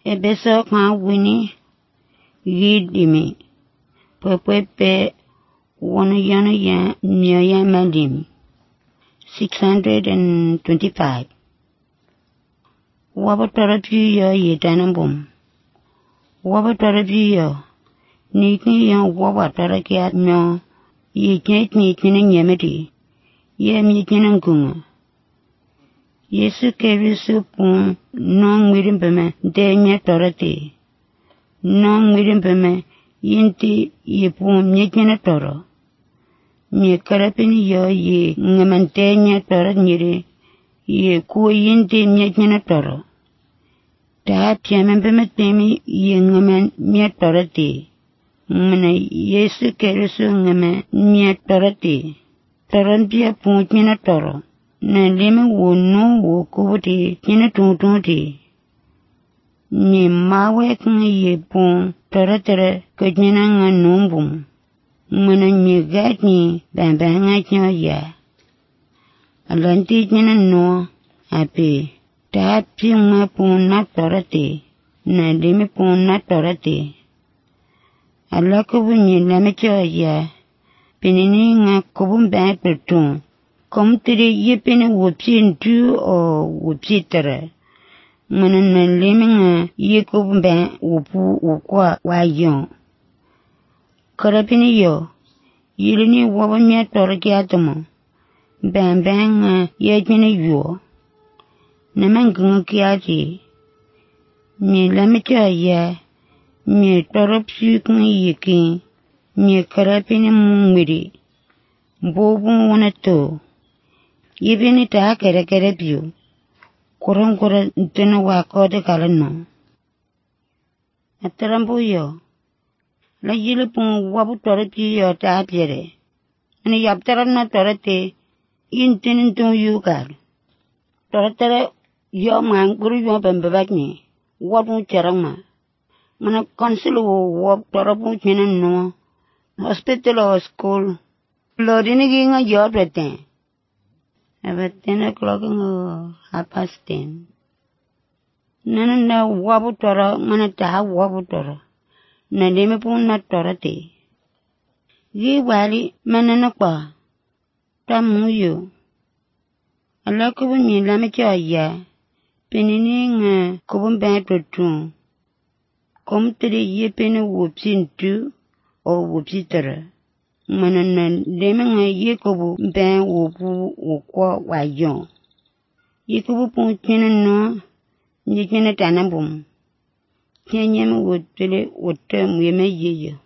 Ebeso kwa wini yidimi pepepe wonu yana ya mya mandim 625 wabatara piyo yetanambum wabatara piyo niki ya wabatara kya myo yekni nyemeti ye mikina ngunga Yesu Kristo pun non ngirimpeme denye torati non ngirimpeme yinti yipun mikina toro nye karapini yo ye ngamantenye torat nyiri ye kuwa yinti mikina toro ta piamempeme temi ye ngaman mye torati ngana Yesu Kristo ngaman mye torati torantia pun mikina toro na leme wo no wo kubuti kina tuntunti ni mawe kanga ye pon taratere kajina nga numbum mana nye gatni bambanga knya ya alanti kina no api ta pi nga pon na tarate na leme pon na tarate alakubu nye lame kya ya pinini nga kubum ba petun Kom tiri yepene wopsi ntu o wopsi tere. Ngana na leme nga yeko mbe wopu wokwa wayon. Karapini yo, yilini wabanya tora kiatomo. Bambe nga yekene yo. Namangunga kiati. Nye lamecha ya. Nye torapsi kanga yekin. Nye karapini mungwiri. Mbobu wana to. Yibini ta kere biyo. Kurang ntena wakode kalano. Atarambu yo. La yili pung wabu tora piyo ta apyere. Ani yaptaran na tora te. Yintinin tung yugar. Tora tere yo man guru yo bambabak ni. Wabu charang ma. Mana konsil wo wab tora pung chenen no. Hospital or school. Lodini gi nga yo breten. About 10 o'clock in 10:30. Nana na wabu tora, ngana taha wabu tora. Na leme pun na tora te. Yi wali manana kwa. Tamu yo. Ala kubu nye lame kya ya. Penini nga kubu mba tutun. Kom tiri ye pene wopsi ntu o wopsi tora. Manana leme nga ye kubu mba wopu wokwa wajon. Ye kubu pun kene no, nye kene tanambum. Kene nyeme wotele wote mweme yeyo.